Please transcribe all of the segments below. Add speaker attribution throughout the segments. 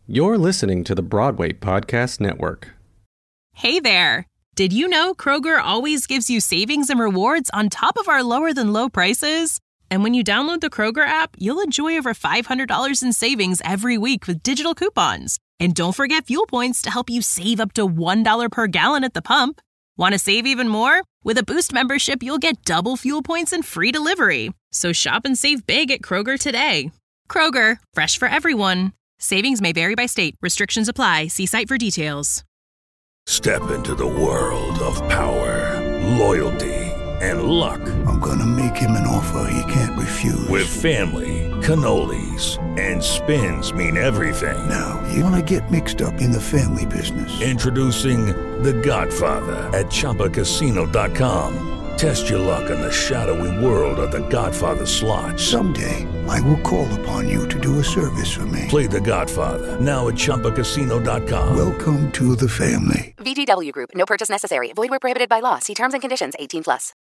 Speaker 1: You're listening to the Broadway Podcast Network.
Speaker 2: Hey there! Did you know Kroger always gives you savings and rewards on top of our lower-than-low prices? And when you download the Kroger app, you'll enjoy over $500 in savings every week with digital coupons. And don't forget fuel points to help you save up to $1 per gallon at the pump. Want to save even more? With a Boost membership, you'll get double fuel points and free delivery. So shop and save big at Kroger today. Kroger, fresh for everyone. Savings may vary by state. Restrictions apply. See site for details.
Speaker 3: Step into the world of power, loyalty, and luck.
Speaker 4: I'm gonna make him an offer he can't refuse.
Speaker 3: With family, cannolis, and spins mean everything.
Speaker 4: Now, you wanna get mixed up in the family business.
Speaker 3: Introducing The Godfather at ChumbaCasino.com. Test your luck in the shadowy world of The Godfather slot.
Speaker 4: Someday, I will call upon you to do a service for me.
Speaker 3: Play The Godfather, now at ChumbaCasino.com.
Speaker 4: Welcome to the family.
Speaker 5: VGW Group. No purchase necessary. Void where prohibited by law. See terms and conditions. 18+.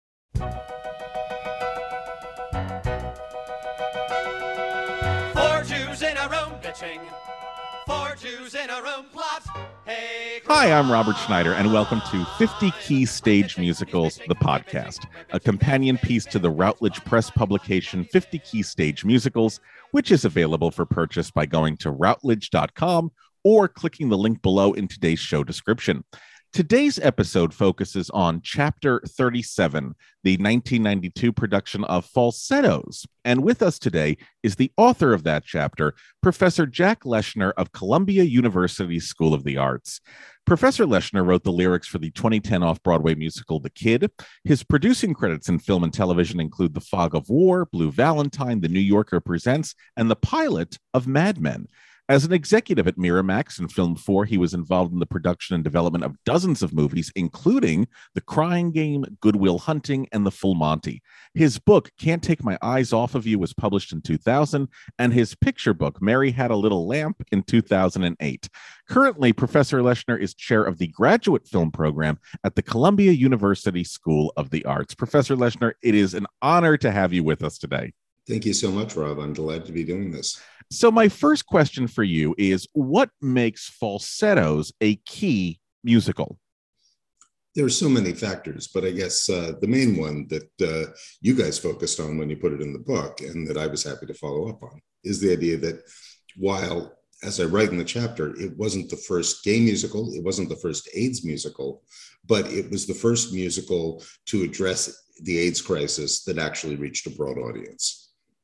Speaker 6: 4 Jews in a room bitching. 4 Jews in a room plot. Hey,
Speaker 7: hi, I'm Robert Schneider, and welcome to 50 Key Stage Musicals, the podcast, a companion piece to the Routledge Press publication 50 Key Stage Musicals, which is available for purchase by going to routledge.com or clicking the link below in today's show description. Today's episode focuses on Chapter 37, the 1992 production of Falsettos. And with us today is the author of that chapter, Professor Jack Leshner of Columbia University School of the Arts. Professor Leshner wrote the lyrics for the 2010 off-Broadway musical The Kid. His producing credits in film and television include The Fog of War, Blue Valentine, The New Yorker Presents, and the pilot of Mad Men. As an executive at Miramax and Film 4, he was involved in the production and development of dozens of movies, including The Crying Game, Good Will Hunting, and The Full Monty. His book, Can't Take My Eyes Off of You, was published in 2000, and his picture book, Mary Had a Little Lamp, in 2008. Currently, Professor Leshner is chair of the graduate film program at the Columbia University School of the Arts. Professor Leshner, it is an honor to have you with us today.
Speaker 8: Thank you so much, Rob. I'm delighted to be doing this.
Speaker 7: So my first question for you is, what makes Falsettos a key musical?
Speaker 8: There are so many factors, but I guess the main one that you guys focused on when you put it in the book, and that I was happy to follow up on, is the idea that while, as I write in the chapter, it wasn't the first gay musical, it wasn't the first AIDS musical, but it was the first musical to address the AIDS crisis that actually reached a broad audience.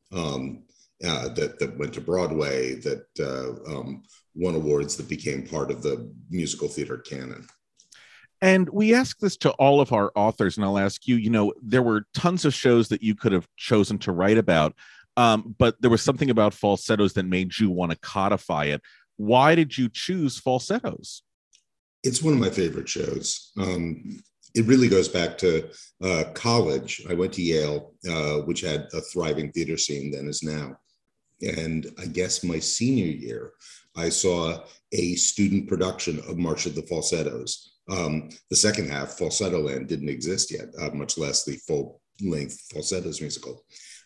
Speaker 8: That went to Broadway, that won awards, that became part of the musical theater canon.
Speaker 7: And we ask this to all of our authors, and I'll ask you, there were tons of shows that you could have chosen to write about, but there was something about Falsettos that made you want to codify it. Why did you choose Falsettos?
Speaker 8: It's one of my favorite shows. It really goes back to college. I went to Yale, which had a thriving theater scene then as now. And I guess my senior year, I saw a student production of March of the Falsettos. The second half, Falsettoland, didn't exist yet, much less the full-length Falsettos musical.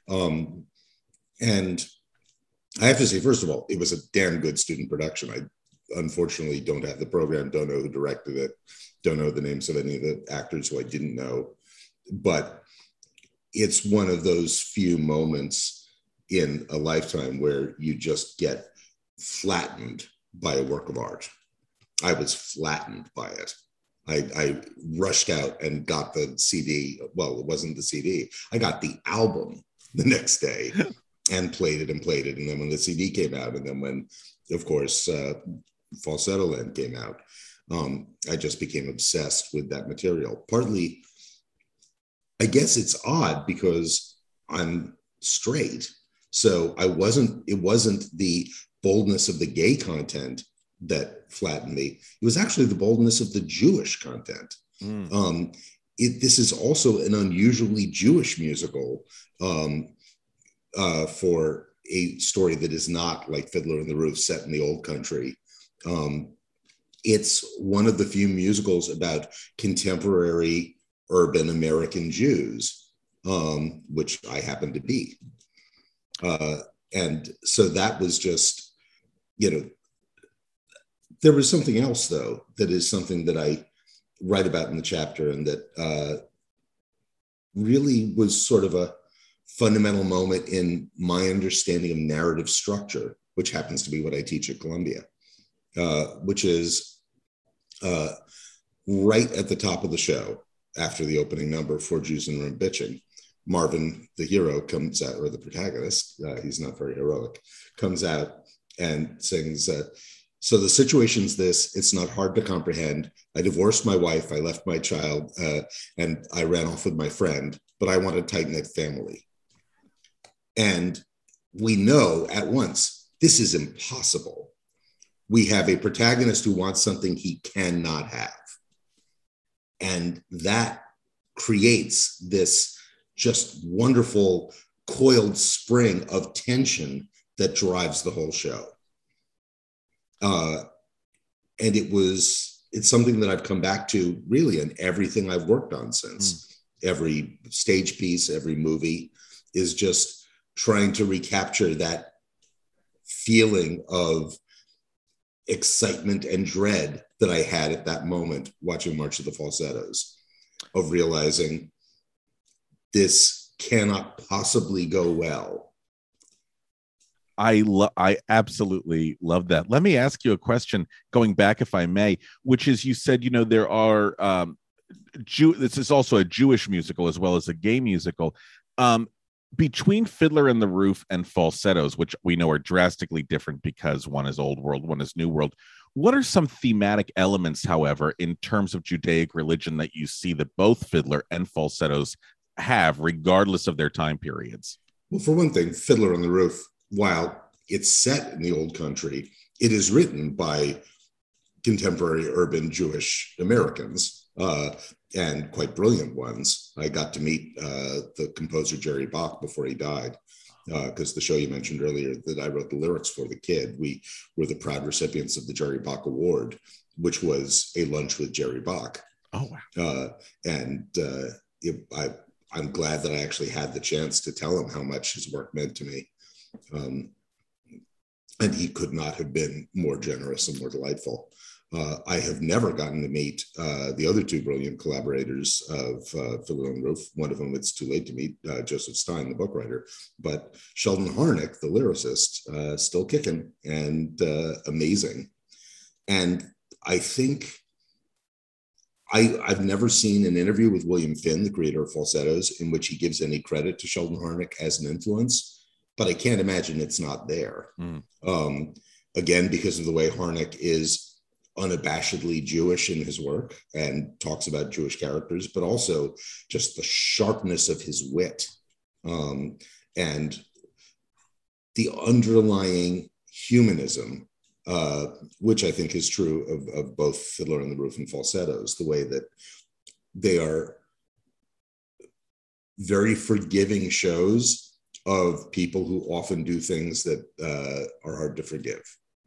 Speaker 8: And I have to say, first of all, it was a damn good student production. I unfortunately don't have the program, don't know who directed it, don't know the names of any of the actors who I didn't know. But it's one of those few moments in a lifetime where you just get flattened by a work of art. I was flattened by it. I rushed out and got the CD. Well, it wasn't the CD. I got the album the next day and played it. And then when the CD came out, and then when, of course, Falsettoland came out, I just became obsessed with that material. Partly, I guess it's odd because I'm straight. So it wasn't the boldness of the gay content that flattened me. It was actually the boldness of the Jewish content. This is also an unusually Jewish musical for a story that is not like Fiddler on the Roof set in the old country. It's one of the few musicals about contemporary urban American Jews, which I happen to be. And so that was just, There was something else, though, that is something that I write about in the chapter, and that really was sort of a fundamental moment in my understanding of narrative structure, which happens to be what I teach at Columbia, which is right at the top of the show, after the opening number, Four Jews in a Room Bitching, Marvin, the hero, comes out, or the protagonist, he's not very heroic, comes out and sings, so the situation's this: it's not hard to comprehend. I divorced my wife, I left my child, and I ran off with my friend, but I want a tight-knit family. And we know at once, this is impossible. We have a protagonist who wants something he cannot have. And that creates this just wonderful coiled spring of tension that drives the whole show. And it's something that I've come back to really in everything I've worked on since. Every stage piece, every movie is just trying to recapture that feeling of excitement and dread that I had at that moment watching March of the Falsettos, of realizing this cannot possibly go well.
Speaker 7: I absolutely love that. Let me ask you a question, going back, if I may, which is, you said, there are this is also a Jewish musical as well as a gay musical. Between Fiddler on the Roof and Falsettos, which we know are drastically different because one is Old World, one is New World, what are some thematic elements, however, in terms of Judaic religion that you see that both Fiddler and Falsettos have, regardless of their time periods?
Speaker 8: Well, for one thing, Fiddler on the Roof, while it's set in the Old Country, it is written by contemporary urban Jewish Americans, and quite brilliant ones. I got to meet the composer Jerry Bach before he died, because the show you mentioned earlier that I wrote the lyrics for, The Kid, we were the proud recipients of the Jerry Bach Award, which was a lunch with Jerry Bach.
Speaker 7: Oh, wow.
Speaker 8: I'm glad that I actually had the chance to tell him how much his work meant to me. And he could not have been more generous and more delightful. I have never gotten to meet the other two brilliant collaborators of Fiddler on the Roof. One of them, it's too late to meet, Joseph Stein, the book writer, but Sheldon Harnick, the lyricist, still kicking and amazing. And I think I've never seen an interview with William Finn, the creator of Falsettos, in which he gives any credit to Sheldon Harnick as an influence, but I can't imagine it's not there. Again, because of the way Harnick is unabashedly Jewish in his work and talks about Jewish characters, but also just the sharpness of his wit, and the underlying humanism, which I think is true of both Fiddler on the Roof and Falsettos, the way that they are very forgiving shows of people who often do things that are hard to forgive.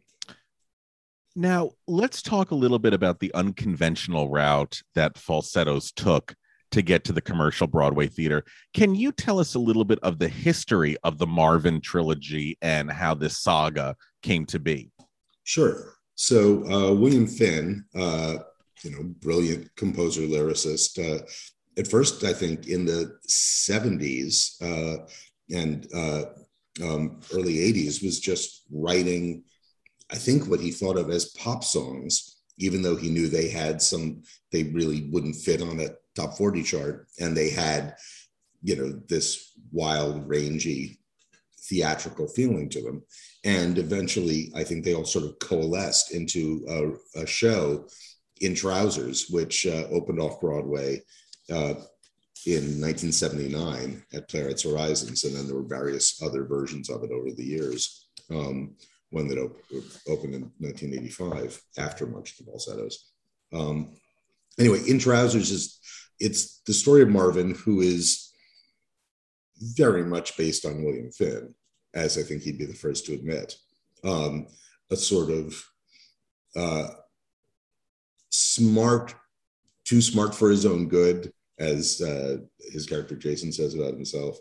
Speaker 7: Now, let's talk a little bit about the unconventional route that Falsettos took to get to the commercial Broadway theater. Can you tell us a little bit of the history of the Marvin trilogy and how this saga came to be?
Speaker 8: Sure. So William Finn, brilliant composer, lyricist, at first, I think in the 70s and early 80s, was just writing, I think, what he thought of as pop songs, even though he knew they really wouldn't fit on a top 40 chart. And they had, this wild, rangy, theatrical feeling to them. And eventually, I think they all sort of coalesced into a show, In Trousers, which opened off Broadway in 1979 at Playwrights Horizons. And then there were various other versions of it over the years. One that opened in 1985 after March of the Falsettos. Anyway, In Trousers it's the story of Marvin, who is very much based on William Finn, as I think he'd be the first to admit. A sort of smart, too smart for his own good, as his character Jason says about himself.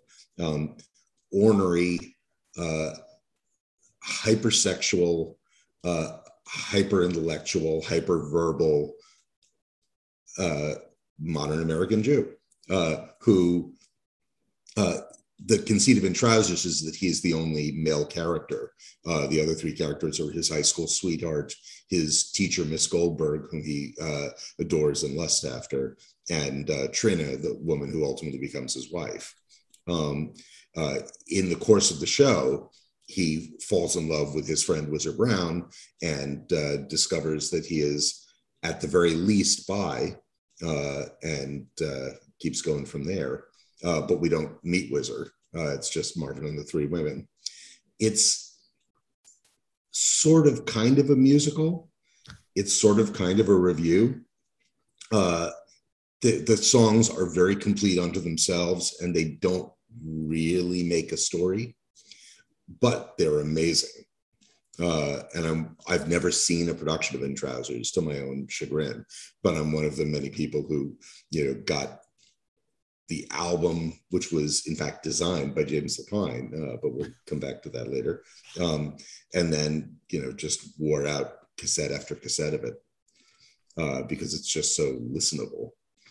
Speaker 8: Ornery, hypersexual, hyper intellectual, hyper verbal modern American Jew who the conceit of In Trousers is that he's the only male character. The other three characters are his high school sweetheart, his teacher, Miss Goldberg, whom he adores and lusts after, and Trina, the woman who ultimately becomes his wife. In the course of the show, he falls in love with his friend Whizzer Brown and discovers that he is at the very least bi, and keeps going from there. But we don't meet Whizzer. It's just Marvin and the three women. It's sort of kind of a musical. It's sort of kind of a review. The songs are very complete unto themselves, and they don't really make a story, but they're amazing. And I've never seen a production of In Trousers, to my own chagrin, but I'm one of the many people who, got the album, which was in fact designed by James Lapine, but we'll come back to that later. And then, just wore out cassette after cassette of it because it's just so listenable.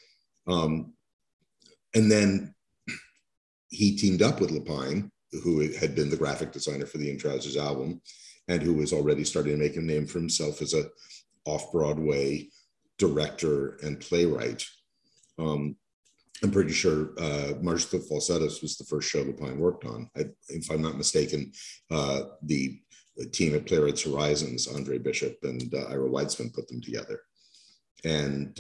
Speaker 8: And then he teamed up with Lapine, who had been the graphic designer for the In Trousers album, and who was already starting to make a name for himself as a off-Broadway director and playwright. I'm pretty sure March of the Falsettos was the first show Lapine worked on. If I'm not mistaken, the team at Playwrights Horizons, Andre Bishop and Ira Weitzman, put them together. And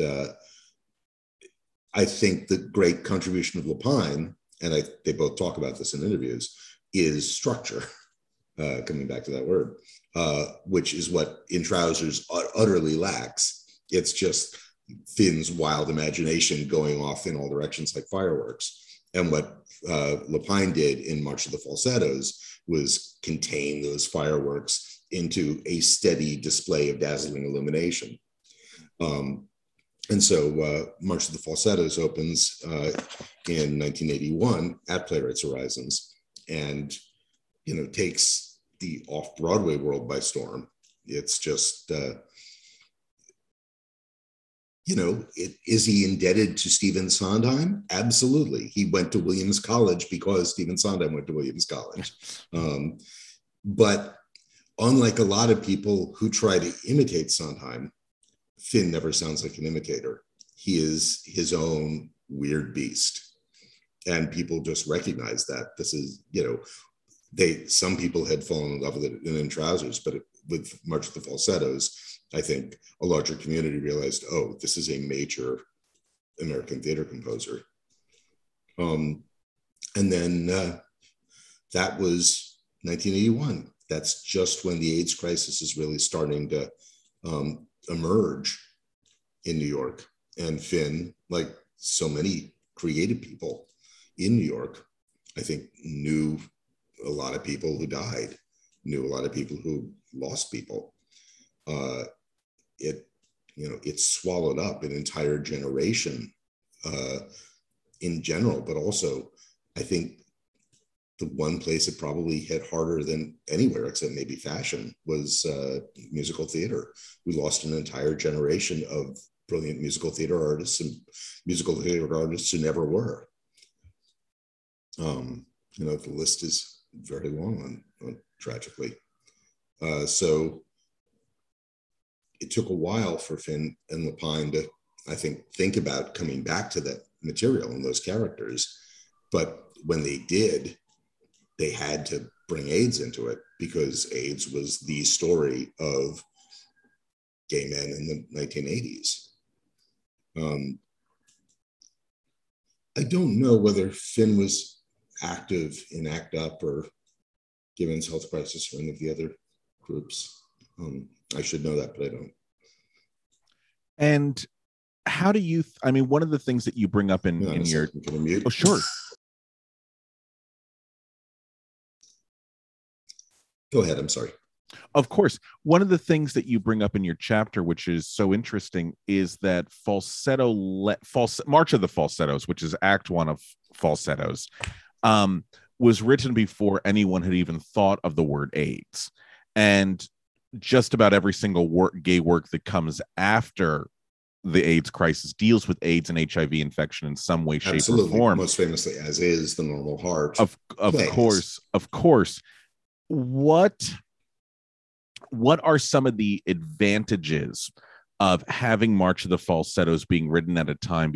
Speaker 8: I think the great contribution of Lapine, and they both talk about this in interviews, is structure, coming back to that word, which is what In Trousers utterly lacks. It's just Finn's wild imagination going off in all directions like fireworks. And what Lapine did in March of the Falsettos was contain those fireworks into a steady display of dazzling illumination. And so March of the Falsettos opens in 1981 at Playwrights Horizons, and takes the off-Broadway world by storm. It's just is he indebted to Stephen Sondheim? Absolutely. He went to Williams College because Stephen Sondheim went to Williams College. But unlike a lot of people who try to imitate Sondheim, Finn never sounds like an imitator. He is his own weird beast. And people just recognize that. This is, some people had fallen in love with it in Trousers, but with March of the Falsettos, I think a larger community realized, oh, this is a major American theater composer. And then that was 1981. That's just when the AIDS crisis is really starting to emerge in New York. And Finn, like so many creative people in New York, I think knew a lot of people who died, knew a lot of people who lost people. It swallowed up an entire generation in general, but also I think the one place it probably hit harder than anywhere, except maybe fashion, was musical theater. We lost an entire generation of brilliant musical theater artists and musical theater artists who never were. The list is very long, tragically. So it took a while for Finn and Lapine to, I think about coming back to that material and those characters. But when they did, they had to bring AIDS into it because AIDS was the story of gay men in the 1980s. I don't know whether Finn was active in ACT UP or Gibbons Health Crisis or any of the other groups. I should know that, but I don't.
Speaker 7: And how do you, one of the things that you bring up in your, oh, sure.
Speaker 8: Go ahead. I'm sorry.
Speaker 7: Of course. One of the things that you bring up in your chapter, which is so interesting, is that March of the Falsettos, which is Act 1 of Falsettos, was written before anyone had even thought of the word AIDS. And just about every single gay work that comes after the AIDS crisis deals with AIDS and HIV infection in some way, shape, or form.
Speaker 8: Most famously, As Is, The Normal Heart.
Speaker 7: Of course. What are some of the advantages of having March of the Falsettos being written at a time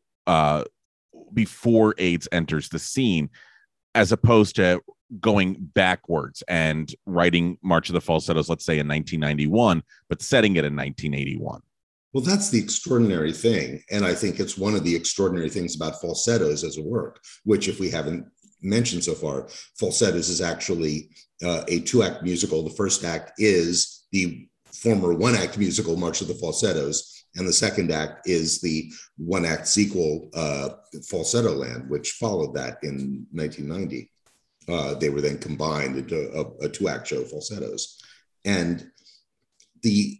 Speaker 7: before AIDS enters the scene, as opposed to going backwards and writing March of the Falsettos, let's say in 1991, but setting it in 1981?
Speaker 8: Well, that's the extraordinary thing. And I think it's one of the extraordinary things about Falsettos as a work, which, if we haven't mentioned so far, Falsettos is actually a 2-act musical. The first act is the former 1-act musical March of the Falsettos, and the second act is the 1-act sequel, Falsetto Land, which followed that in 1990. They were then combined into a 2-act show, Falsettos. And the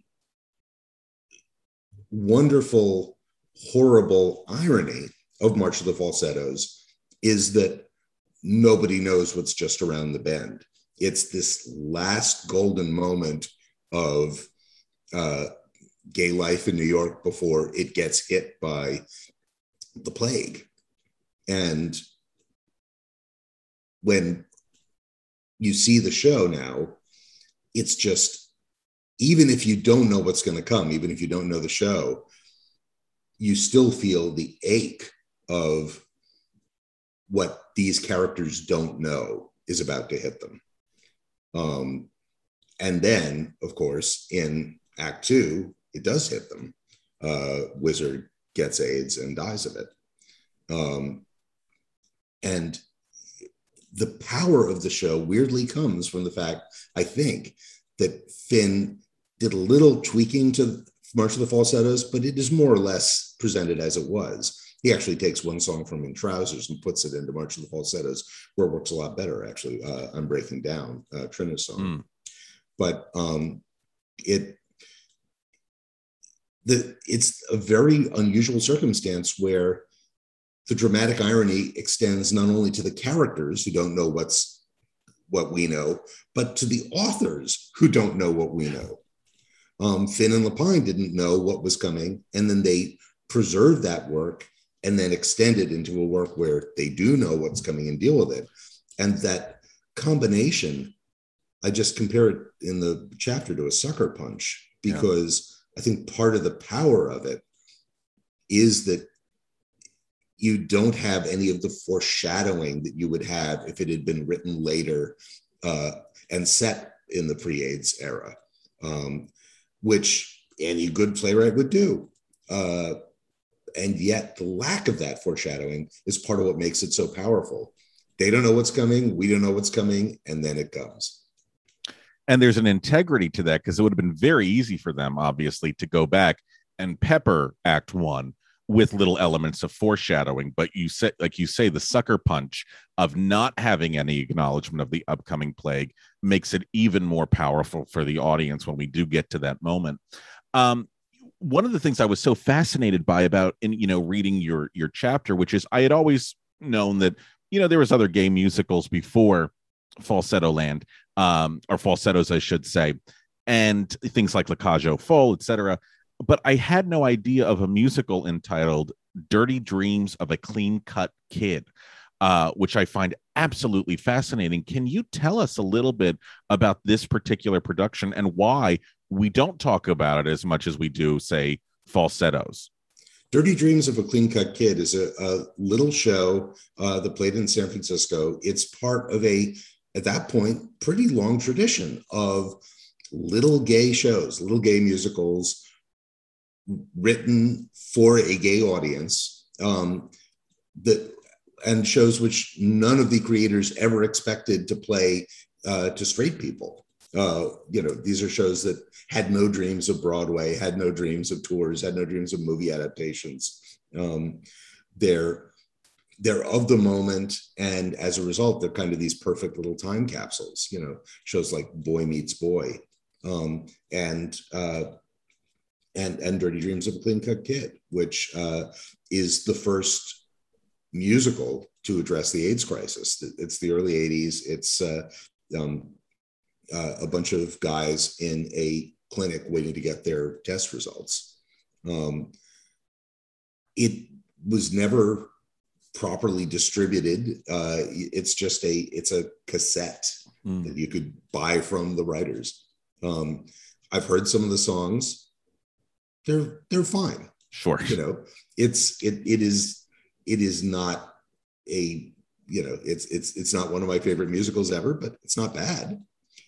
Speaker 8: wonderful, horrible irony of March of the Falsettos is that nobody knows what's just around the bend. It's this last golden moment of gay life in New York before it gets hit by the plague. And when you see the show now, it's just, even if you don't know what's going to come, even if you don't know the show, you still feel the ache of what these characters don't know is about to hit them. And then, of course, in Act 2, it does hit them. Wizard gets AIDS and dies of it. And the power of the show weirdly comes from the fact, I think, that Finn did a little tweaking to March of the Falsettos, but it is more or less presented as it was. He actually takes one song from In Trousers and puts it into March of the Falsettos, where it works a lot better, actually. I'm Breaking Down, Trina's song. But it's a very unusual circumstance where the dramatic irony extends not only to the characters who don't know what we know, but to the authors who don't know what we know. Finn and Lapine didn't know what was coming, and then they preserved that work and then extended into a work where they do know what's coming and deal with it. And that combination, I just compare it in the chapter to a sucker punch, because I think part of the power of it is that you don't have any of the foreshadowing that you would have if it had been written later and set in the pre-AIDS era, which any good playwright would do. And yet the lack of that foreshadowing is part of what makes it so powerful. They don't know what's coming. We don't know what's coming. And then it comes.
Speaker 7: And there's an integrity to that, because it would have been very easy for them, obviously, to go back and pepper Act 1 with little elements of foreshadowing. But you say, like you say, the sucker punch of not having any acknowledgement of the upcoming plague makes it even more powerful for the audience when we do get to that moment. One of the things I was so fascinated by about reading your chapter, which is I had always known that, there was other gay musicals before Falsetto Land, or Falsettos, I should say, and things like La Cage aux Folles, etc. But I had no idea of a musical entitled Dirty Dreams of a Clean-Cut Kid, which I find absolutely fascinating. Can you tell us a little bit about this particular production and why we don't talk about it as much as we do, say, Falsettos?
Speaker 8: Dirty Dreams of a Clean-Cut Kid is a little show that played in San Francisco. It's part of at that point, pretty long tradition of little gay shows, little gay musicals written for a gay audience, and shows which none of the creators ever expected to play to straight people. These are shows that had no dreams of Broadway, had no dreams of tours, had no dreams of movie adaptations. They're of the moment, and as a result, they're kind of these perfect little time capsules. Shows like Boy Meets Boy, and Dirty Dreams of a Clean-Cut Kid, which is the first musical to address the AIDS crisis. It's the early 80s. It's a bunch of guys in a clinic waiting to get their test results. It was never properly distributed. It's a cassette that you could buy from the writers. I've heard some of the songs. They're fine.
Speaker 7: Sure.
Speaker 8: It is not a, it's not one of my favorite musicals ever, but it's not bad.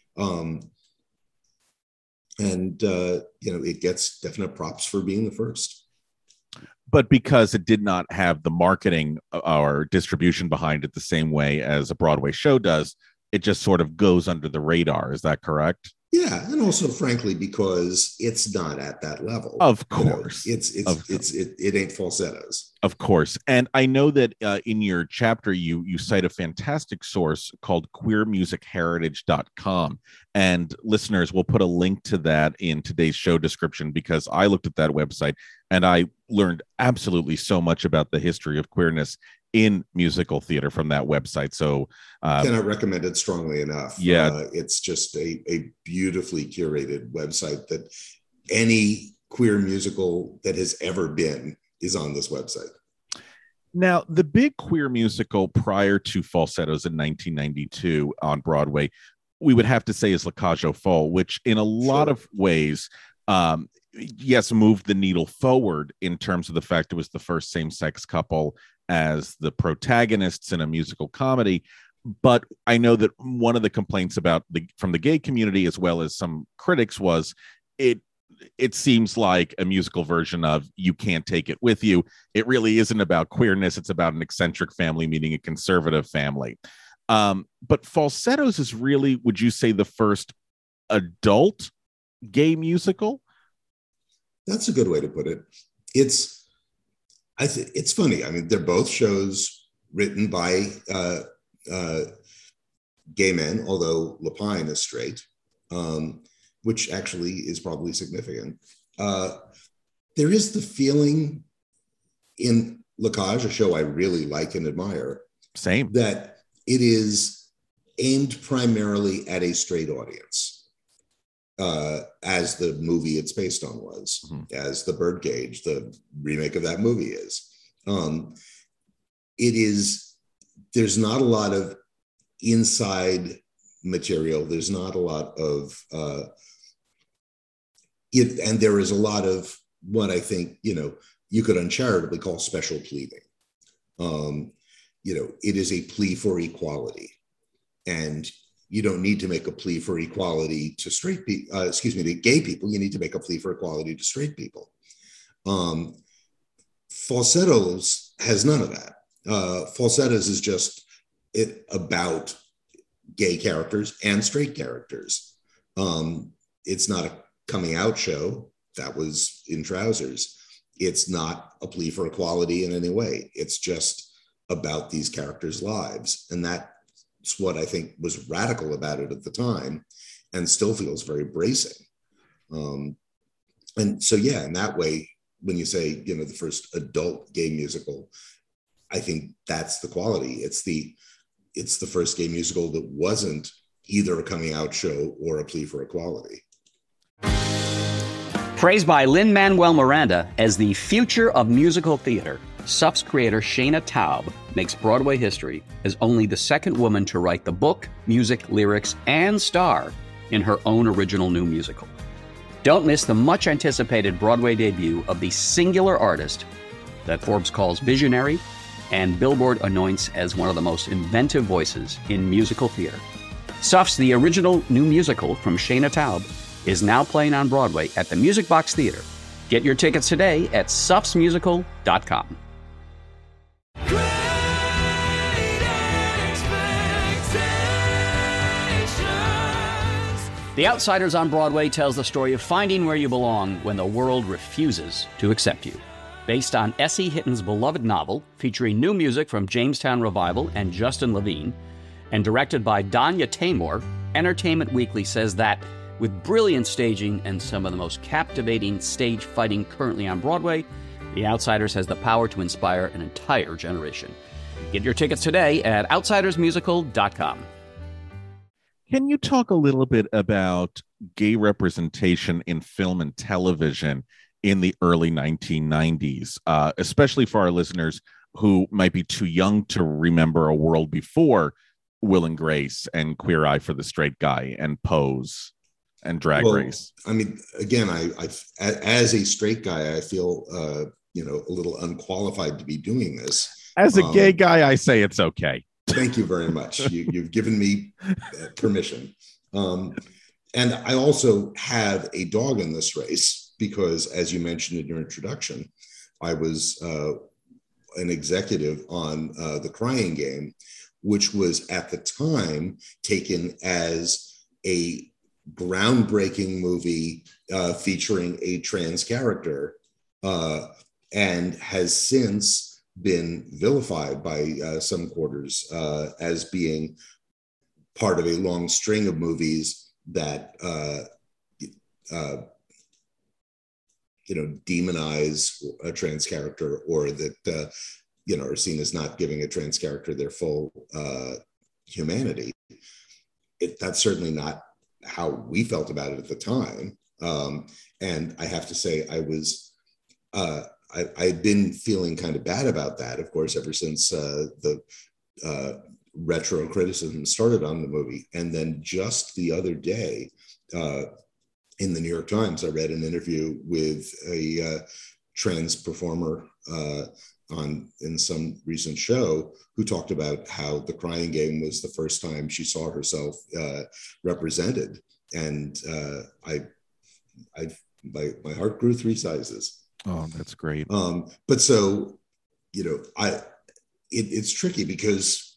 Speaker 8: It gets definite props for being the first.
Speaker 7: But because it did not have the marketing or distribution behind it the same way as a Broadway show does, it just sort of goes under the radar. Is that correct?
Speaker 8: Yeah, and also, frankly, because it's not at that level.
Speaker 7: Of course,
Speaker 8: it ain't falsettos.
Speaker 7: Of course, and I know that in your chapter you cite a fantastic source called queermusicheritage.com, and listeners, we'll put a link to that in today's show description, because I looked at that website and I learned absolutely so much about the history of queerness in musical theater from that website. So
Speaker 8: cannot recommend it strongly enough.
Speaker 7: Yeah,
Speaker 8: it's just a beautifully curated website that any queer musical that has ever been is on this website.
Speaker 7: Now, the big queer musical prior to Falsettos in 1992 on Broadway, we would have to say, is La Cage aux Folles, which in a lot of ways, yes, moved the needle forward in terms of the fact it was the first same-sex couple as the protagonists in a musical comedy. But I know that one of the complaints from the gay community, as well as some critics, was it seems like a musical version of You Can't Take It With You. It really isn't about queerness. It's about an eccentric family meeting a conservative family. But Falsettos is really, would you say, the first adult gay musical?
Speaker 8: That's a good way to put it. It's funny. I mean, they're both shows written by gay men, although Lapine is straight, which actually is probably significant. There is the feeling in La Cage, a show I really like and admire,
Speaker 7: same,
Speaker 8: that it is aimed primarily at a straight audience, as the movie it's based on was, as The Birdcage, the remake of that movie is. There's not a lot of inside material. There's not a lot of and there is a lot of what I think, you could uncharitably call special pleading. It is a plea for equality, and you don't need to make a plea for equality to straight people, to gay people. You need to make a plea for equality to straight people. Falsettos has none of that. Falsettos is just about gay characters and straight characters. It's not a coming out show. That was in Trousers. It's not a plea for equality in any way. It's just about these characters' lives. And that's what I think was radical about it at the time, and still feels very bracing. And so, yeah, in that way, when you say, the first adult gay musical, I think that's the quality. It's the first gay musical that wasn't either a coming out show or a plea for equality.
Speaker 9: Praised by Lin-Manuel Miranda as the future of musical theater, SUF's creator Shana Taub makes Broadway history as only the second woman to write the book, music, lyrics, and star in her own original new musical. Don't miss the much-anticipated Broadway debut of the singular artist that Forbes calls visionary and Billboard anoints as one of the most inventive voices in musical theater. SUF's The Original New Musical from Shana Taub is now playing on Broadway at the Music Box Theater. Get your tickets today at sufsmusical.com. The Outsiders on Broadway tells the story of finding where you belong when the world refuses to accept you. Based on S.E. Hitton's beloved novel, featuring new music from Jamestown Revival and Justin Levine, and directed by Danya Taymor, Entertainment Weekly says that with brilliant staging and some of the most captivating stage fighting currently on Broadway, The Outsiders has the power to inspire an entire generation. Get your tickets today at outsidersmusical.com.
Speaker 7: Can you talk a little bit about gay representation in film and television in the early 1990s, especially for our listeners who might be too young to remember a world before Will and Grace and Queer Eye for the Straight Guy and Pose and Drag Race?
Speaker 8: I mean, again, I as a straight guy, I feel a little unqualified to be doing this.
Speaker 7: As a gay guy, I say it's okay.
Speaker 8: Thank you very much. You've given me permission. And I also have a dog in this race because, as you mentioned in your introduction, I was an executive on The Crying Game, which was at the time taken as a groundbreaking movie featuring a trans character, and has since been vilified by some quarters as being part of a long string of movies that demonize a trans character, or that are seen as not giving a trans character their full humanity. That's certainly not how we felt about it at the time. And I have to say, I'd been feeling kind of bad about that, of course, ever since the retro criticism started on the movie. And then just the other day, in the New York Times, I read an interview with a trans performer in some recent show who talked about how The Crying Game was the first time she saw herself represented. And my heart grew 3 sizes.
Speaker 7: Oh, that's great.
Speaker 8: But so, it's tricky because,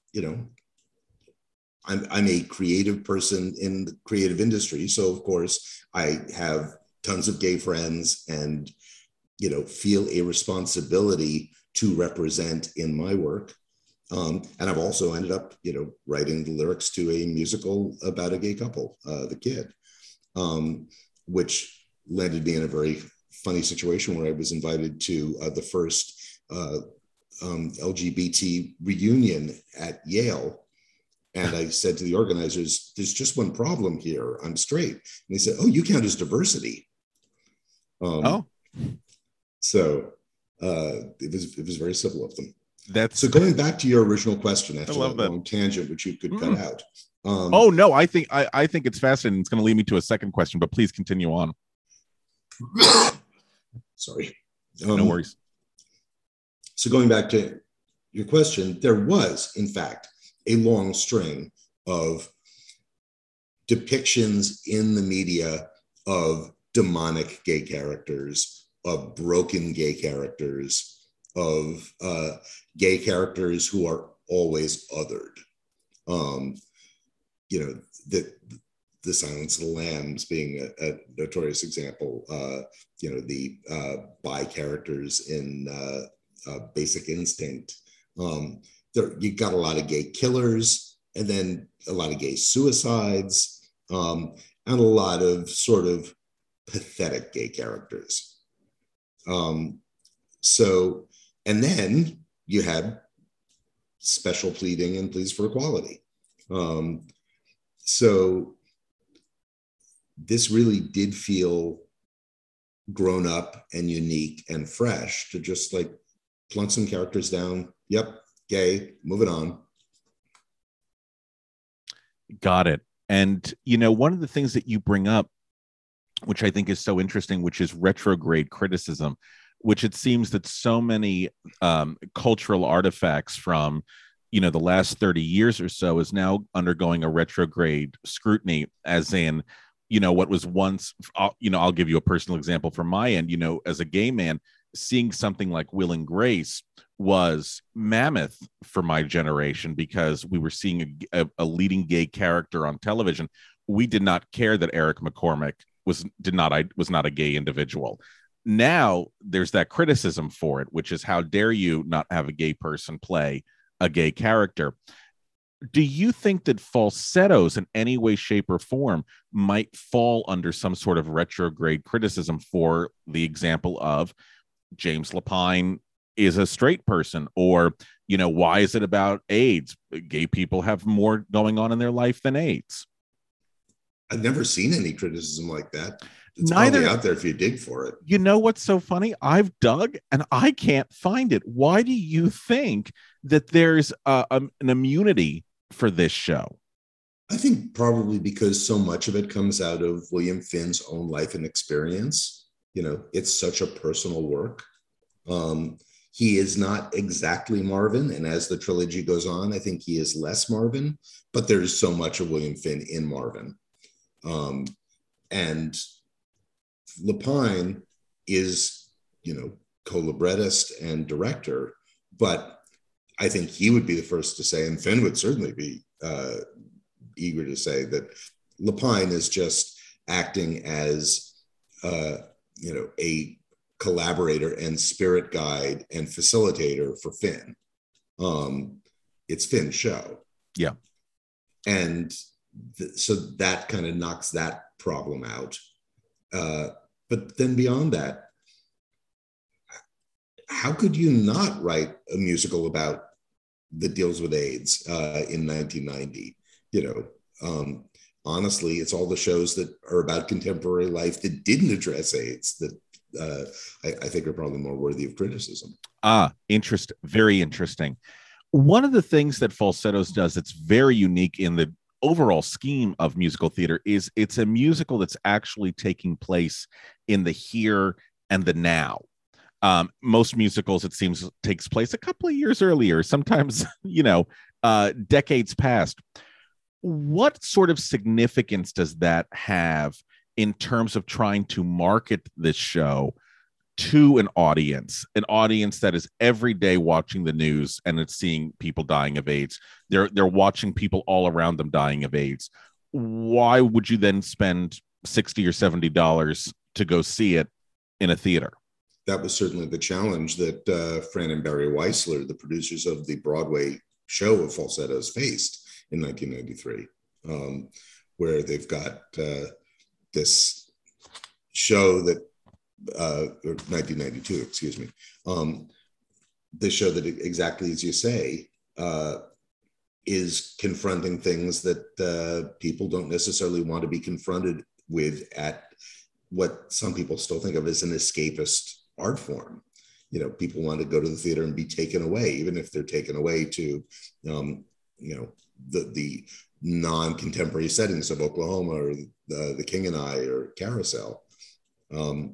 Speaker 8: I'm a creative person in the creative industry. So of course I have tons of gay friends and, feel a responsibility to represent in my work. And I've also ended up, writing the lyrics to a musical about a gay couple, The Kid, which landed me in a very funny situation where I was invited to the first LGBT reunion at Yale. And I said to the organizers, there's just one problem here. I'm straight. And they said, oh, you count as diversity. So it was very civil of them. So going back to your original question after that long tangent, which you could cut out.
Speaker 7: No, I think it's fascinating. It's going to lead me to a second question, but please continue on.
Speaker 8: Sorry.
Speaker 7: No worries.
Speaker 8: So going back to your question, there was, in fact, a long string of depictions in the media of demonic gay characters, of broken gay characters, of gay characters who are always othered. The Silence of the Lambs being a notorious example. The bi characters in Basic Instinct. You got a lot of gay killers, and then a lot of gay suicides, and a lot of sort of pathetic gay characters. And then you had special pleading and pleas for equality. So this really did feel grown up and unique and fresh to just like plunk some characters down. Yep, gay, moving on.
Speaker 7: Got it. And, one of the things that you bring up, which I think is so interesting, which is retrograde criticism, which it seems that so many cultural artifacts from, the last 30 years or so is now undergoing a retrograde scrutiny, as in, what was once, I'll give you a personal example from my end, as a gay man, seeing something like Will and Grace was mammoth for my generation because we were seeing a leading gay character on television. We did not care that Eric McCormack was not a gay individual. Now there's that criticism for it, which is how dare you not have a gay person play a gay character. Do you think that falsettos in any way, shape, or form might fall under some sort of retrograde criticism, for the example of James Lapine is a straight person, or, why is it about AIDS? Gay people have more going on in their life than AIDS.
Speaker 8: I've never seen any criticism like that. It's
Speaker 7: Neither,
Speaker 8: probably out there if you dig for it.
Speaker 7: You know what's so funny? I've dug and I can't find it. Why do you think that there's an immunity for this show?
Speaker 8: I think probably because so much of it comes out of William Finn's own life and experience. It's such a personal work. He is not exactly Marvin, and as the trilogy goes on, I think he is less Marvin, but there's so much of William Finn in Marvin. And Lapine is, co-librettist and director, but I think he would be the first to say, and Finn would certainly be eager to say, that Lapine is just acting as, a collaborator and spirit guide and facilitator for Finn. It's Finn's show.
Speaker 7: Yeah.
Speaker 8: And so that kind of knocks that problem out. But then beyond that, how could you not write a musical about that deals with AIDS in 1990? Honestly, it's all the shows that are about contemporary life that didn't address AIDS that I think are probably more worthy of criticism.
Speaker 7: Very interesting. One of the things that Falsettos does that's very unique in the overall scheme of musical theater is it's a musical that's actually taking place in the here and the now. Most musicals, it seems, takes place a couple of years earlier, sometimes, decades past. What sort of significance does that have in terms of trying to market this show to an audience that is every day watching the news and it's seeing people dying of AIDS? They're watching people all around them dying of AIDS. Why would you then spend $60 or $70 to go see it in a theater?
Speaker 8: That was certainly the challenge that Fran and Barry Weissler, the producers of the Broadway show of Falsettos, faced in 1993, where they've got this show that, or 1992, excuse me, this show that, exactly as you say, is confronting things that people don't necessarily want to be confronted with at what some people still think of as an escapist art form. People want to go to the theater and be taken away, even if they're taken away to, the non-contemporary settings of Oklahoma or the King and I or Carousel.
Speaker 7: Go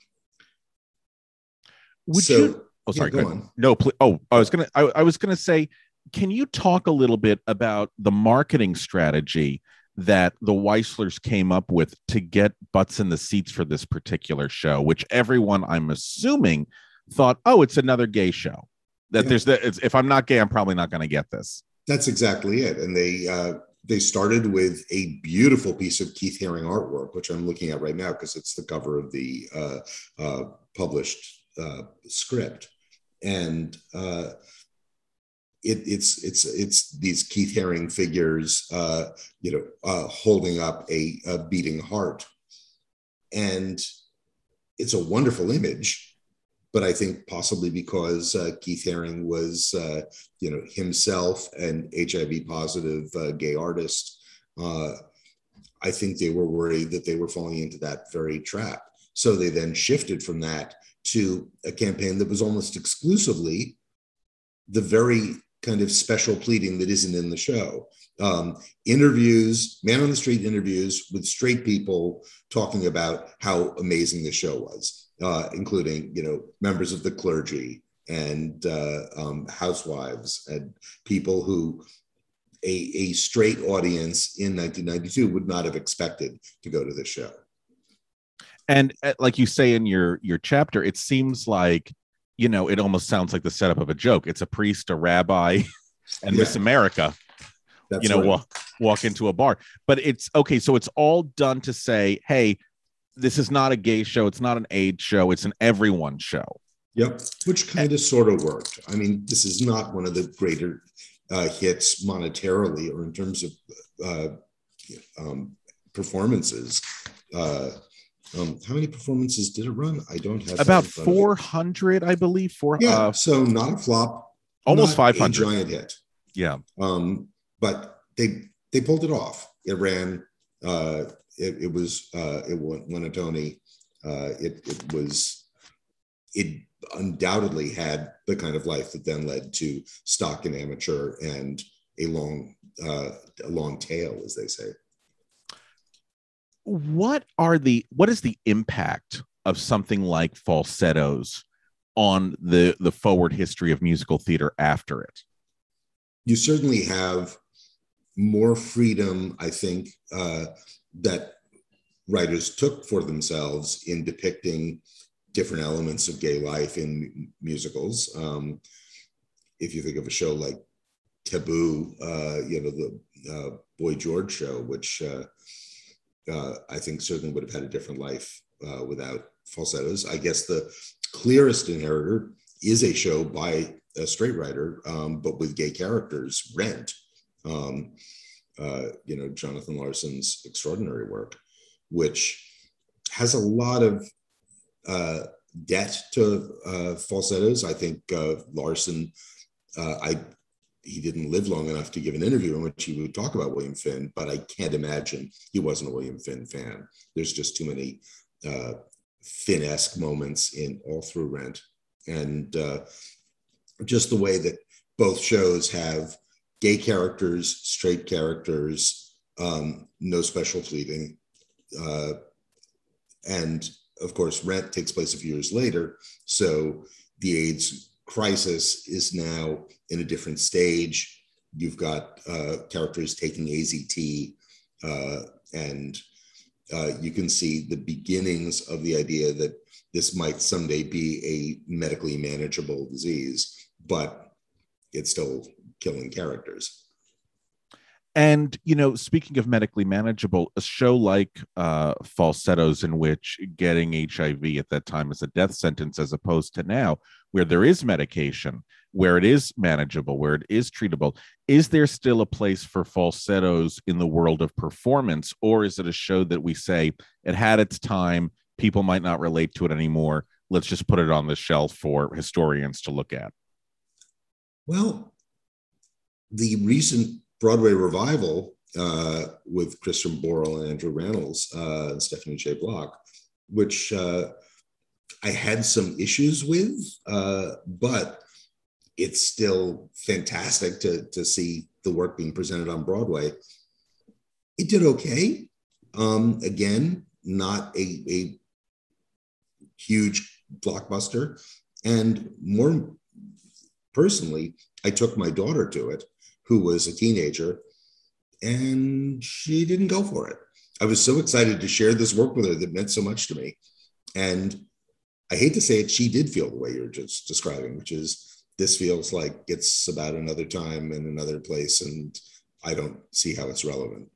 Speaker 7: on. No, please. I was gonna say, can you talk a little bit about the marketing strategy that the Weisslers came up with to get butts in the seats for this particular show, which everyone, I'm assuming, thought, it's another gay show. If I'm not gay, I'm probably not going to get this.
Speaker 8: That's exactly it. And they started with a beautiful piece of Keith Haring artwork, which I'm looking at right now because it's the cover of the published script. And it's these Keith Haring figures, holding up a beating heart, and it's a wonderful image. But I think possibly because Keith Haring was, himself an HIV positive gay artist, I think they were worried that they were falling into that very trap. So they then shifted from that to a campaign that was almost exclusively the very kind of special pleading that isn't in the show. Interviews, man on the street interviews with straight people talking about how amazing the show was, including, members of the clergy and housewives and people who a straight audience in 1992 would not have expected to go to the show.
Speaker 7: And like you say in your chapter, it seems like, it almost sounds like the setup of a joke. It's a priest, a rabbi, and Miss America,
Speaker 8: That's right.
Speaker 7: walk into a bar. But it's okay. So it's all done to say, hey, this is not a gay show. It's not an AIDS show. It's an everyone show.
Speaker 8: Yep. Which kind of sort of worked. I mean, this is not one of the greater hits monetarily or in terms of performances. How many performances did it run? I don't have
Speaker 7: about 400, I believe.
Speaker 8: So not a flop,
Speaker 7: almost
Speaker 8: not
Speaker 7: 500,
Speaker 8: a giant hit.
Speaker 7: Yeah,
Speaker 8: but they pulled it off. It ran. It won a Tony. It undoubtedly had the kind of life that then led to Stock and Amateur and a long tail, as they say.
Speaker 7: What is the impact of something like Falsettos on the forward history of musical theater after it?
Speaker 8: You certainly have more freedom, I think, that writers took for themselves in depicting different elements of gay life in musicals. If you think of a show like Taboo, the Boy George show, which I think certainly would have had a different life without falsettos. I guess the clearest inheritor is a show by a straight writer, but with gay characters, Rent. Jonathan Larson's extraordinary work, which has a lot of debt to falsettos. I think Larson, he didn't live long enough to give an interview in which he would talk about William Finn, but I can't imagine he wasn't a William Finn fan. There's just too many Finn-esque moments in all through Rent. And just the way that both shows have gay characters, straight characters, no special pleading. And of course, Rent takes place a few years later. So the AIDS crisis is now in a different stage. You've got characters taking AZT, and you can see the beginnings of the idea that this might someday be a medically manageable disease, but it's still killing characters.
Speaker 7: And, speaking of medically manageable, a show like Falsettos, in which getting HIV at that time is a death sentence, as opposed to now, where there is medication, where it is manageable, where it is treatable. Is there still a place for falsettos in the world of performance, or is it a show that we say it had its time, people might not relate to it anymore, let's just put it on the shelf for historians to look at?
Speaker 8: Well, the recent Broadway revival with Christian Borle and Andrew Rannells and Stephanie Shea Block, which I had some issues with, but it's still fantastic to see the work being presented on Broadway. It did okay. Again, not a huge blockbuster. And more personally, I took my daughter to it, who was a teenager, and she didn't go for it. I was so excited to share this work with her that meant so much to me. And I hate to say it, she did feel the way you're just describing, which is this feels like it's about another time and another place, and I don't see how it's relevant.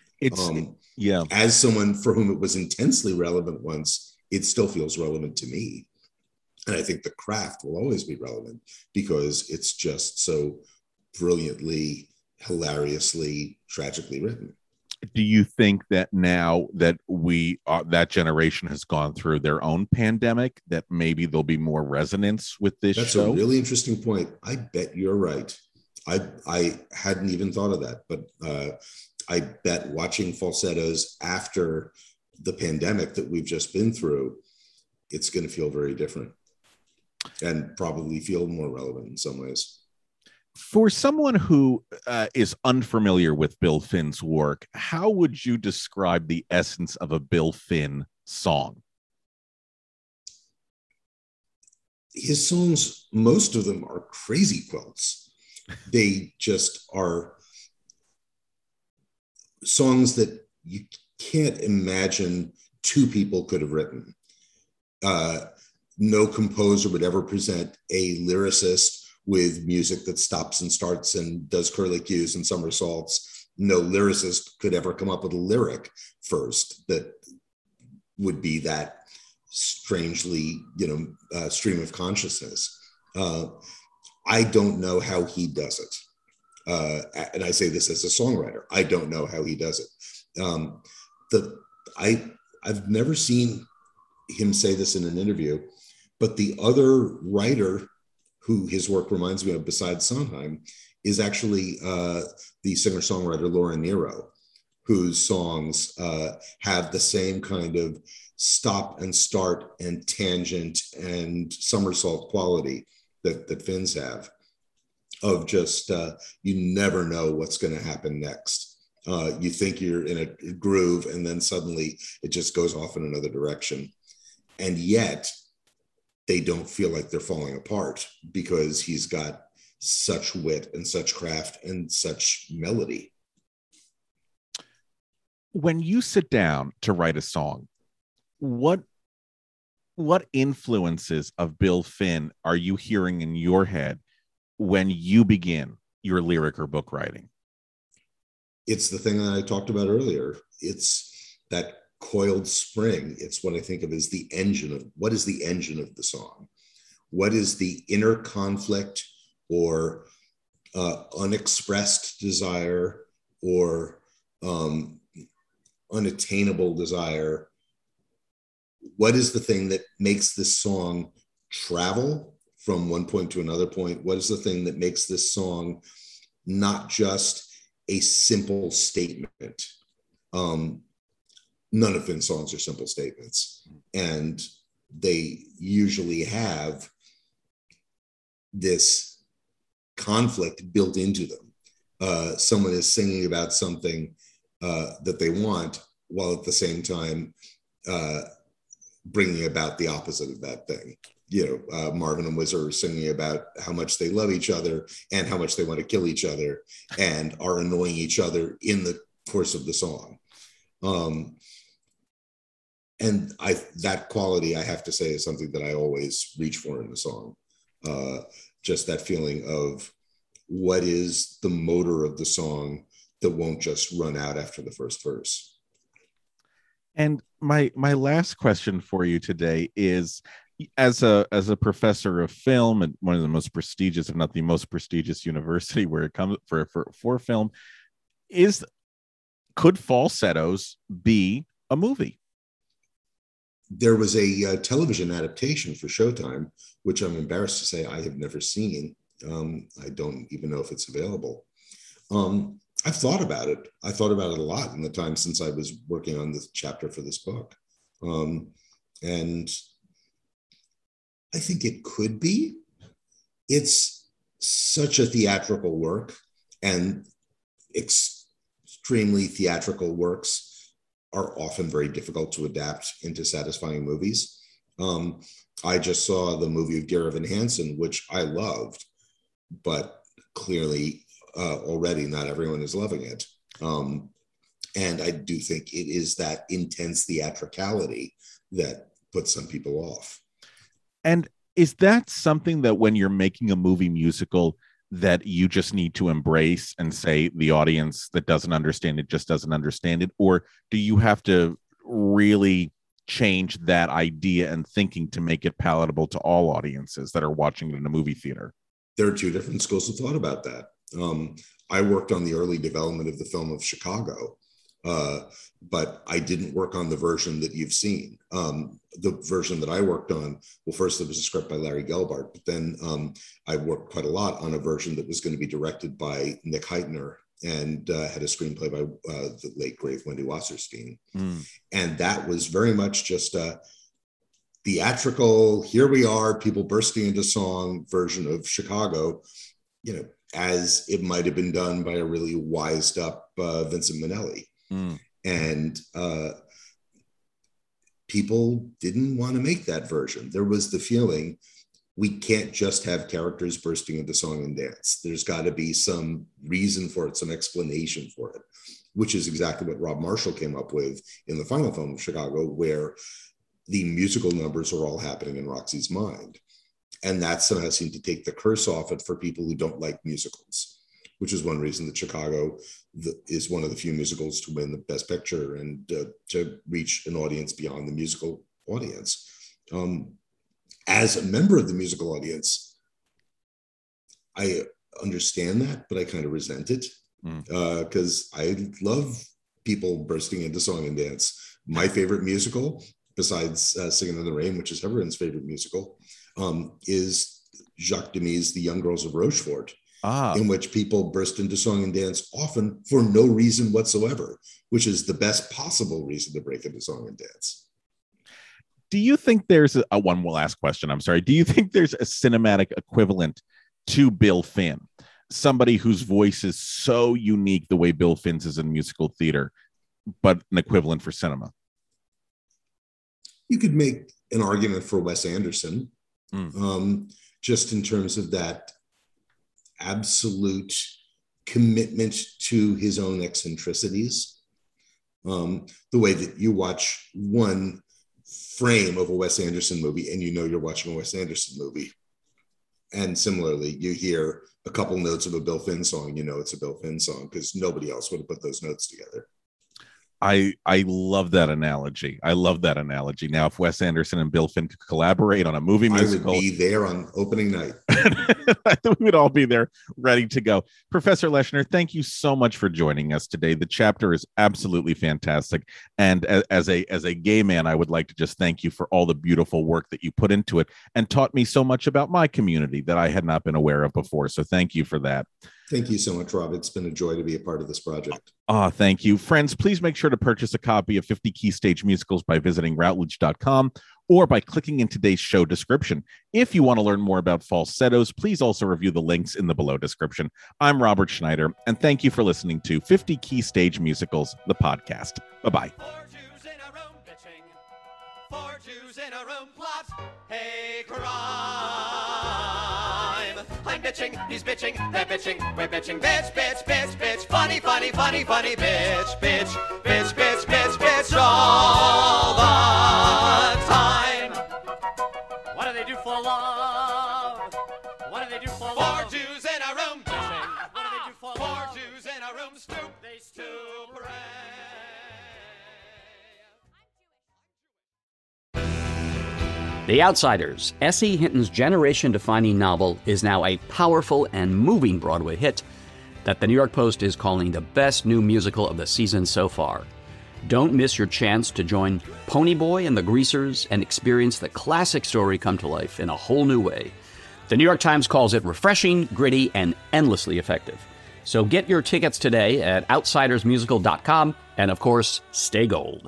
Speaker 8: As someone for whom it was intensely relevant once, it still feels relevant to me. And I think the craft will always be relevant because it's just so brilliantly, hilariously, tragically written.
Speaker 7: Do you think that now that that generation has gone through their own pandemic, that maybe there'll be more resonance with this show?
Speaker 8: That's a really interesting point. I bet you're right. I hadn't even thought of that, but I bet watching Falsettos after the pandemic that we've just been through, it's going to feel very different and probably feel more relevant in some ways.
Speaker 7: For someone who is unfamiliar with Bill Finn's work, how would you describe the essence of a Bill Finn song?
Speaker 8: His songs, most of them are crazy quilts. They just are songs that you can't imagine two people could have written. No composer would ever present a lyricist with music that stops and starts and does curlicues and somersaults. No lyricist could ever come up with a lyric first that would be that strangely, stream of consciousness. I don't know how he does it. And I say this as a songwriter. I don't know how he does it. I've never seen him say this in an interview, but the other writer who his work reminds me of besides Sondheim is actually the singer-songwriter Laura Nyro, whose songs have the same kind of stop and start and tangent and somersault quality that Finn's have, of just you never know what's going to happen next. You think you're in a groove and then suddenly it just goes off in another direction. And yet they don't feel like they're falling apart because he's got such wit and such craft and such melody.
Speaker 7: When you sit down to write a song, what influences of Bill Finn are you hearing in your head when you begin your lyric or book writing?
Speaker 8: It's the thing that I talked about earlier. It's that coiled spring. It's what I think of as the engine of, what is the engine of the song? What is the inner conflict or unexpressed desire or unattainable desire? What is the thing that makes this song travel from one point to another point? What is the thing that makes this song not just a simple statement? None of Finn's songs are simple statements, and they usually have this conflict built into them. Someone is singing about something that they want, while at the same time bringing about the opposite of that thing. Marvin and Whizzer are singing about how much they love each other and how much they want to kill each other and are annoying each other in the course of the song. And that quality, I have to say, is something that I always reach for in the song. Just that feeling of what is the motor of the song that won't just run out after the first verse.
Speaker 7: And my last question for you today is, as a professor of film at one of the most prestigious, if not the most prestigious university where it comes for film, could falsettos be a movie?
Speaker 8: There was a television adaptation for Showtime, which I'm embarrassed to say I have never seen. I don't even know if it's available. I've thought about it. I thought about it a lot in the time since I was working on this chapter for this book. And I think it could be. It's such a theatrical work, and extremely theatrical works are often very difficult to adapt into satisfying movies. I just saw the movie of Dear Evan Hansen, which I loved, but clearly already not everyone is loving it. And I do think it is that intense theatricality that puts some people off.
Speaker 7: And is that something that when you're making a movie musical that you just need to embrace and say the audience that doesn't understand it just doesn't understand it? Or do you have to really change that idea and thinking to make it palatable to all audiences that are watching it in a movie theater?
Speaker 8: There are two different schools of thought about that. I worked on the early development of the film of Chicago, but I didn't work on the version that you've seen. The version that I worked on, well, first there was a script by Larry Gelbart, but then I worked quite a lot on a version that was going to be directed by Nick Heitner and had a screenplay by the late great Wendy Wasserstein. And that was very much just a theatrical, here we are, people bursting into song version of Chicago, as it might have been done by a really wised up Vincent Minnelli. And people didn't want to make that version. There was the feeling, we can't just have characters bursting into song and dance. There's got to be some reason for it, some explanation for it, which is exactly what Rob Marshall came up with in the final film of Chicago, where the musical numbers are all happening in Roxy's mind. And that somehow seemed to take the curse off it for people who don't like musicals, which is one reason that Chicago is one of the few musicals to win the Best Picture and to reach an audience beyond the musical audience. As a member of the musical audience, I understand that, but I kind of resent it because I love people bursting into song and dance. My favorite musical, besides Singing in the Rain, which is everyone's favorite musical, is Jacques Demy's The Young Girls of Rochefort, in which people burst into song and dance, often for no reason whatsoever, which is the best possible reason to break into song and dance.
Speaker 7: Do you think there's one last question? I'm sorry. Do you think there's a cinematic equivalent to Bill Finn? Somebody whose voice is so unique the way Bill Finn's is in musical theater, but an equivalent for cinema?
Speaker 8: You could make an argument for Wes Anderson, just in terms of that absolute commitment to his own eccentricities. The way that you watch one frame of a Wes Anderson movie and you know you're watching a Wes Anderson movie. And similarly, you hear a couple notes of a Bill Finn song, you know it's a Bill Finn song, because nobody else would have put those notes together.
Speaker 7: I love that analogy. I love that analogy. Now, if Wes Anderson and Bill Finn could collaborate on a movie musical,
Speaker 8: I would be there on opening night.
Speaker 7: We would all be there ready to go. Professor Leshner, thank you so much for joining us today. The chapter is absolutely fantastic. And as a gay man, I would like to just thank you for all the beautiful work that you put into it and taught me so much about my community that I had not been aware of before. So thank you for that.
Speaker 8: Thank you so much, Rob. It's been a joy to be a part of this project.
Speaker 7: Thank you. Friends, please make sure to purchase a copy of 50 Key Stage Musicals by visiting Routledge.com or by clicking in today's show description. If you want to learn more about falsettos, please also review the links in the below description. I'm Robert Schneider, and thank you for listening to 50 Key Stage Musicals, the podcast. Bye-bye.
Speaker 6: 4 Jews in a room bitching. 4 Jews in a room plot. Hey, crime. I'm bitching, he's bitching, they're bitching, we're bitching. Bitch, bitch, bitch, bitch. Funny, funny, funny, funny. Bitch, bitch, bitch, bitch, bitch, bitch. All the time.
Speaker 10: What do they do for love? What do they do for love?
Speaker 6: 4 Jews in a room bitching.
Speaker 10: What do they do for
Speaker 6: 4
Speaker 10: love?
Speaker 6: Jews in a room stoop.
Speaker 10: They
Speaker 6: To pray.
Speaker 9: The Outsiders, S.E. Hinton's generation-defining novel, is now a powerful and moving Broadway hit that the New York Post is calling the best new musical of the season so far. Don't miss your chance to join Ponyboy and the Greasers and experience the classic story come to life in a whole new way. The New York Times calls it refreshing, gritty, and endlessly effective. So get your tickets today at outsidersmusical.com, and of course, stay gold.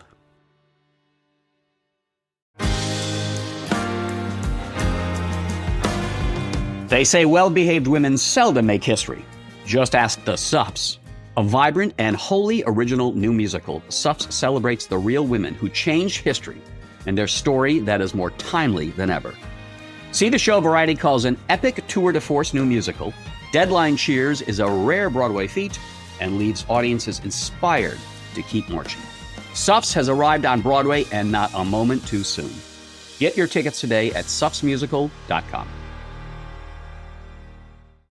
Speaker 9: They say well-behaved women seldom make history. Just ask the Sups. A vibrant and wholly original new musical, Sups celebrates the real women who changed history and their story that is more timely than ever. See the show Variety calls an epic tour de force new musical. Deadline cheers is a rare Broadway feat and leaves audiences inspired to keep marching. Sups has arrived on Broadway and not a moment too soon. Get your tickets today at supsmusical.com.